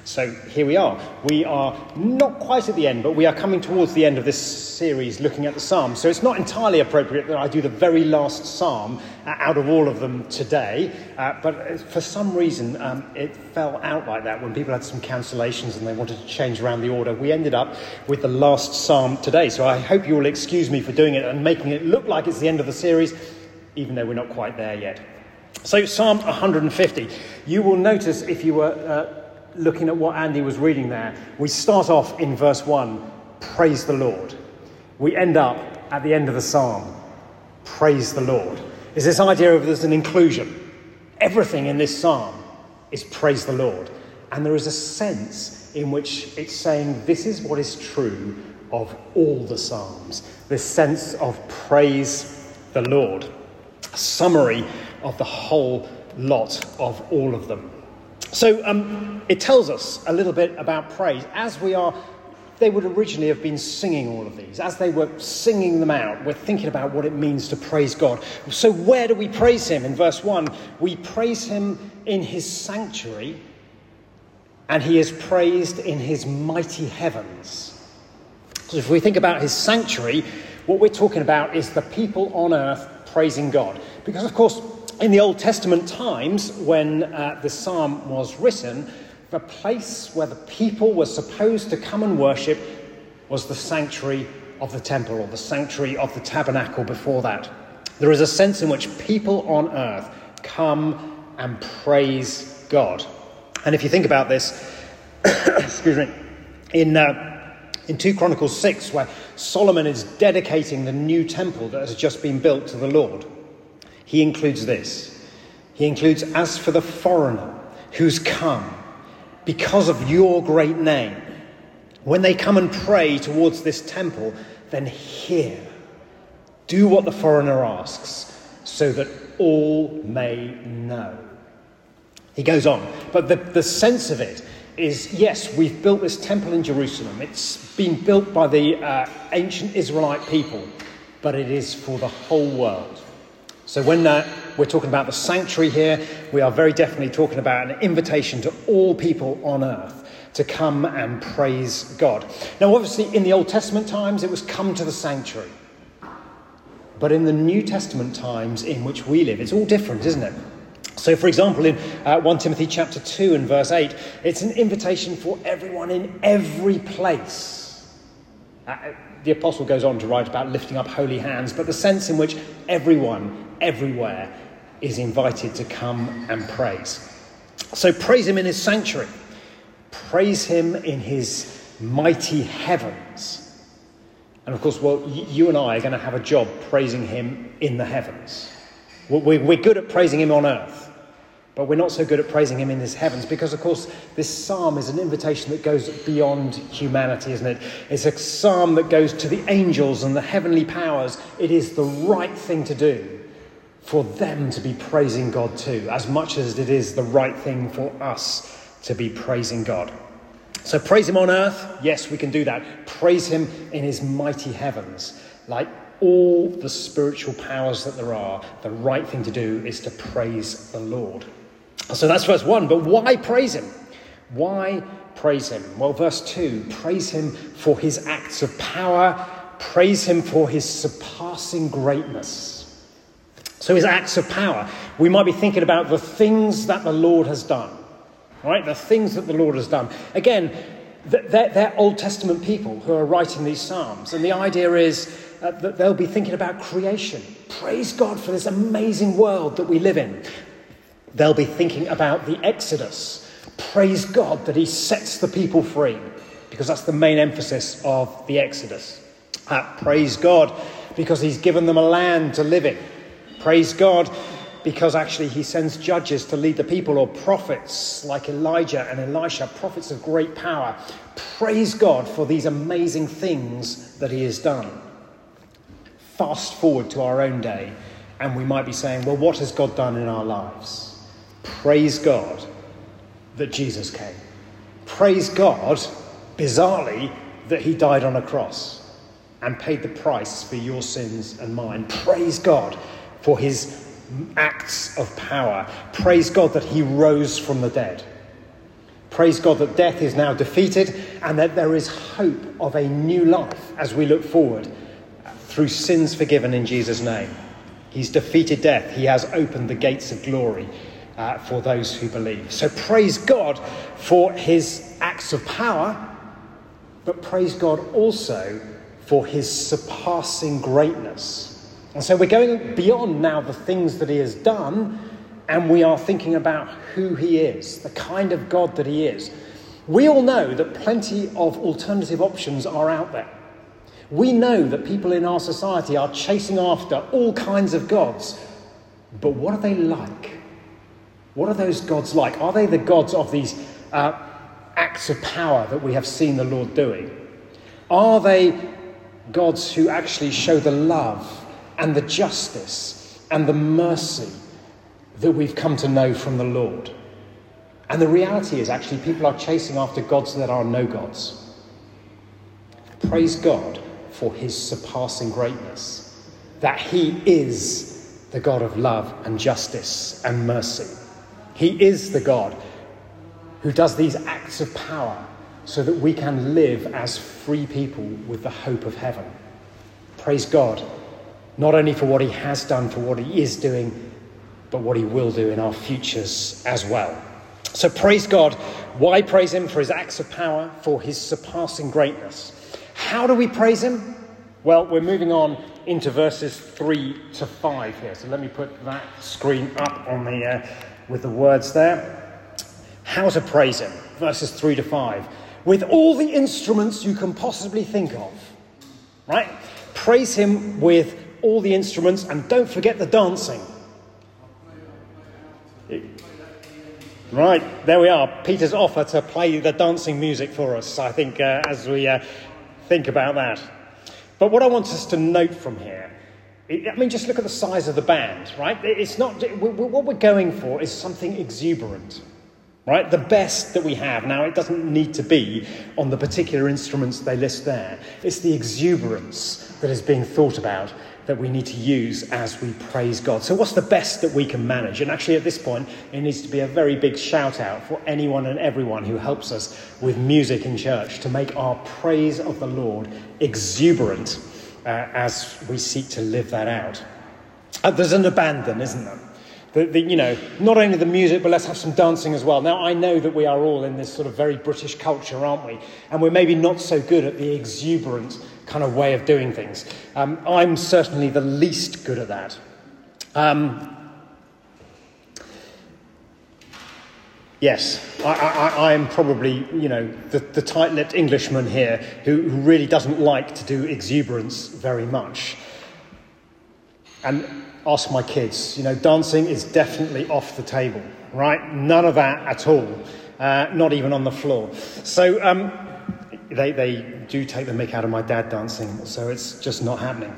So here we are. We are not quite at the end, but we are coming towards the end of this series looking at the Psalms. So it's not entirely appropriate that I do the very last Psalm out of all of them today. But for some reason, it fell out like that when people had some cancellations and they wanted to change around the order. We ended up with the last Psalm today. So I hope you will excuse me for doing it and making it look like it's the end of the series, even though we're not quite there yet. So Psalm 150. You will notice if you were looking at what Andy was reading there, we start off in verse 1, praise the Lord. We end up at the end of the psalm, praise the Lord. Is this idea of there's an inclusion. Everything in this psalm is praise the Lord. And there is a sense in which it's saying this is what is true of all the psalms. This sense of praise the Lord. A summary of the whole lot of all of them. So it tells us a little bit about praise. They would originally have been singing all of these. As they were singing them out, we're thinking about what it means to praise God. So where do we praise him? In verse 1, we praise him in his sanctuary, and he is praised in his mighty heavens. So if we think about his sanctuary, what we're talking about is the people on earth praising God. Because, of course, in the Old Testament times, when the psalm was written, the place where the people were supposed to come and worship was the sanctuary of the temple, or the sanctuary of the tabernacle before that. There is a sense in which people on earth come and praise God. And if you think about this, excuse me, in 2 Chronicles 6, where Solomon is dedicating the new temple that has just been built to the Lord, he includes this. He includes, as for the foreigner who's come because of your great name, when they come and pray towards this temple, then hear. Do what the foreigner asks, so that all may know. He goes on, but the sense of it is, yes, we've built this temple in Jerusalem. It's been built by the ancient Israelite people, but it is for the whole world. So when we're talking about the sanctuary here, we are very definitely talking about an invitation to all people on earth to come and praise God. Now, obviously, in the Old Testament times, it was come to the sanctuary. But in the New Testament times in which we live, it's all different, isn't it? So, for example, in 1 Timothy chapter 2 and verse 8, it's an invitation for everyone in every place. The apostle goes on to write about lifting up holy hands, but the sense in which everyone, everywhere, is invited to come and praise. So praise him in his sanctuary. Praise him in his mighty heavens. And of course, you and I are going to have a job praising him in the heavens. We're good at praising him on earth, but we're not so good at praising him in his heavens, because, of course, this psalm is an invitation that goes beyond humanity, isn't it? It's a psalm that goes to the angels and the heavenly powers. It is the right thing to do for them to be praising God too, as much as it is the right thing for us to be praising God. So praise him on earth. Yes, we can do that. Praise him in his mighty heavens. Like all the spiritual powers that there are, the right thing to do is to praise the Lord. So that's verse 1. But why praise him? Why praise him? Well, verse 2, praise him for his acts of power. Praise him for his surpassing greatness. So his acts of power. We might be thinking about the things that the Lord has done. Right? The things that the Lord has done. Again, they're Old Testament people who are writing these psalms. And the idea is that they'll be thinking about creation. Praise God for this amazing world that we live in. They'll be thinking about the Exodus. Praise God that he sets the people free, because that's the main emphasis of the Exodus. Praise God because he's given them a land to live in. Praise God because actually he sends judges to lead the people, or prophets like Elijah and Elisha, prophets of great power. Praise God for these amazing things that he has done. Fast forward to our own day, and we might be saying, well, what has God done in our lives? Praise God that Jesus came. Praise God, bizarrely, that he died on a cross and paid the price for your sins and mine. Praise God for his acts of power. Praise God that he rose from the dead. Praise God that death is now defeated and that there is hope of a new life as we look forward through sins forgiven in Jesus' name. He's defeated death. He has opened the gates of glory for those who believe. So praise God for his acts of power, but praise God also for his surpassing greatness. And so we're going beyond now the things that he has done, and we are thinking about who he is, the kind of God that he is. We all know that plenty of alternative options are out there. We know that people in our society are chasing after all kinds of gods. But what are they like? What are those gods like? Are they the gods of these acts of power that we have seen the Lord doing? Are they gods who actually show the love and the justice and the mercy that we've come to know from the Lord? And the reality is actually people are chasing after gods that are no gods. Praise God for his surpassing greatness, that he is the God of love and justice and mercy. He is the God who does these acts of power so that we can live as free people with the hope of heaven. Praise God, not only for what he has done, for what he is doing, but what he will do in our futures as well. So praise God. Why praise him? For his acts of power, for his surpassing greatness. How do we praise him? Well, we're moving on into verses 3 to 5 here. So let me put that screen up on the with the words there. How to praise him. Verses 3 to 5. With all the instruments you can possibly think of. Right? Praise him with all the instruments, and don't forget the dancing. Right, there we are. Peter's offer to play the dancing music for us, I think, as we think about that. But what I want us to note from here, just look at the size of the band, right? It's not, what we're going for is something exuberant, right? The best that we have. Now, it doesn't need to be on the particular instruments they list there. It's the exuberance that is being thought about that we need to use as we praise God. So what's the best that we can manage? And actually at this point, it needs to be a very big shout out for anyone and everyone who helps us with music in church to make our praise of the Lord exuberant as we seek to live that out. There's an abandon, isn't there? Not only the music, but let's have some dancing as well. Now, I know that we are all in this sort of very British culture, aren't we? And we're maybe not so good at the exuberant kind of way of doing things. I'm certainly the least good at that. Yes, I'm probably, the tight-lipped Englishman here who really doesn't like to do exuberance very much. And ask my kids, dancing is definitely off the table, right? None of that at all, not even on the floor. So they do take the mick out of my dad dancing, so it's just not happening.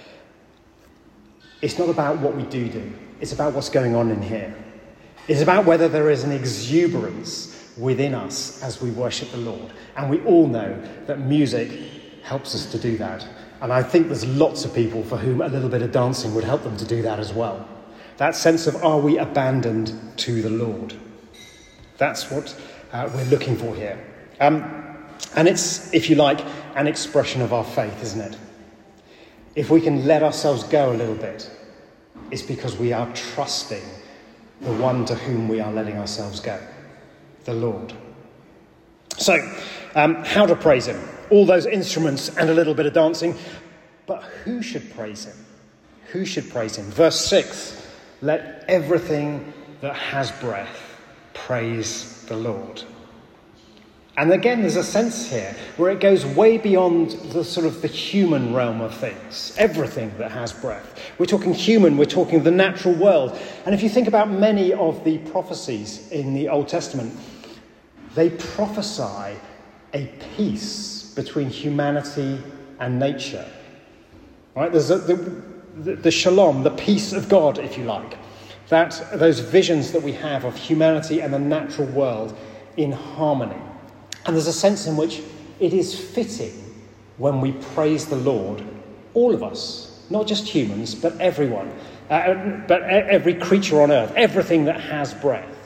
It's not about what we do. It's about what's going on in here. It's about whether there is an exuberance within us as we worship the Lord. And we all know that music helps us to do that. And I think there's lots of people for whom a little bit of dancing would help them to do that as well. That sense of, are we abandoned to the Lord? That's what we're looking for here. And it's, if you like, an expression of our faith, isn't it? If we can let ourselves go a little bit, it's because we are trusting the one to whom we are letting ourselves go, the Lord. So, how to praise him? All those instruments and a little bit of dancing. But who should praise him? Who should praise him? Verse 6, let everything that has breath praise the Lord. And again, there's a sense here where it goes way beyond the sort of the human realm of things. Everything that has breath. We're talking human, we're talking the natural world. And if you think about many of the prophecies in the Old Testament, they prophesy a peace between humanity and nature. Right? There's the shalom, the peace of God, if you like. Those visions that we have of humanity and the natural world in harmony. And there's a sense in which it is fitting when we praise the Lord, all of us, not just humans, but everyone, but every creature on earth, everything that has breath.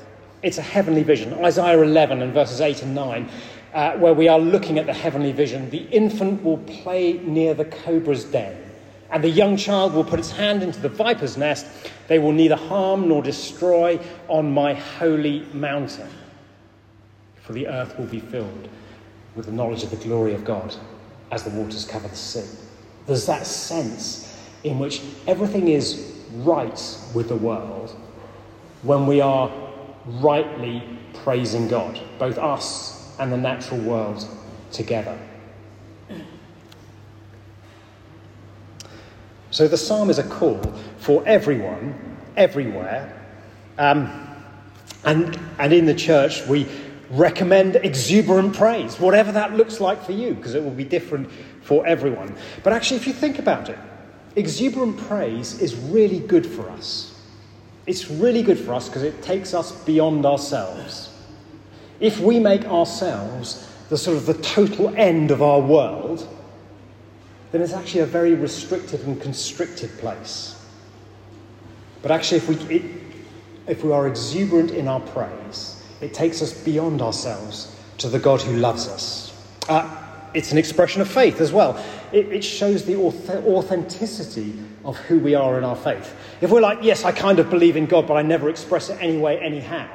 It's a heavenly vision. Isaiah 11 and verses 8 and 9, where we are looking at the heavenly vision. The infant will play near the cobra's den, and the young child will put its hand into the viper's nest. They will neither harm nor destroy on my holy mountain, for the earth will be filled with the knowledge of the glory of God as the waters cover the sea. There's that sense in which everything is right with the world when we are rightly praising God, both us and the natural world together. So the psalm is a call for everyone, everywhere, and in the church we recommend exuberant praise, whatever that looks like for you, because it will be different for everyone. But actually, if you think about it, exuberant praise is really good for us. It's really good for us because it takes us beyond ourselves. If we make ourselves the sort of the total end of our world, then it's actually a very restricted and constricted place. But actually, if we are exuberant in our praise, it takes us beyond ourselves to the God who loves us. It's an expression of faith as well. It shows the authenticity of who we are in our faith. If we're like, yes, I kind of believe in God, but I never express it anyway, anyhow,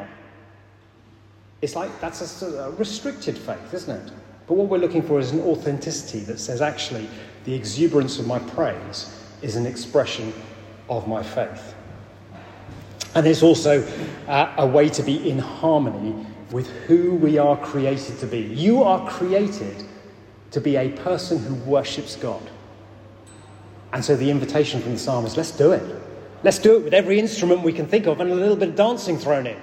it's like that's a restricted faith, isn't it? But what we're looking for is an authenticity that says, actually, the exuberance of my praise is an expression of my faith. And it's also a way to be in harmony with who we are created to be. You are created to be a person who worships God. And so the invitation from the psalm is, let's do it. Let's do it with every instrument we can think of and a little bit of dancing thrown in.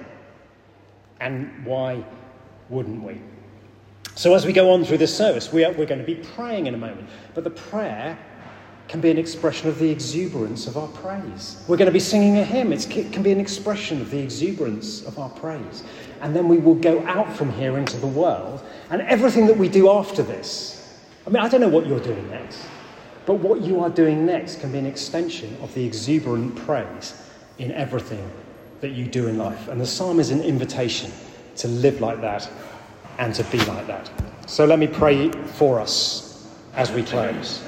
And why wouldn't we? So as we go on through this service, we're going to be praying in a moment. But the prayer can be an expression of the exuberance of our praise. We're going to be singing a hymn. It can be an expression of the exuberance of our praise. And then we will go out from here into the world. And everything that we do after this, I mean, I don't know what you're doing next, but what you are doing next can be an extension of the exuberant praise in everything that you do in life. And the psalm is an invitation to live like that and to be like that. So let me pray for us as we close.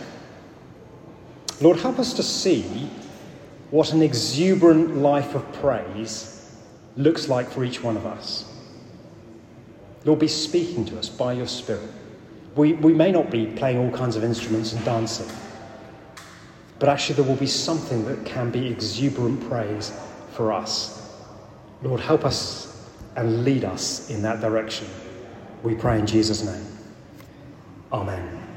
Lord, help us to see what an exuberant life of praise looks like for each one of us. Lord, be speaking to us by your Spirit. We may not be playing all kinds of instruments and dancing, but actually there will be something that can be exuberant praise for us. Lord, help us and lead us in that direction. We pray in Jesus' name. Amen.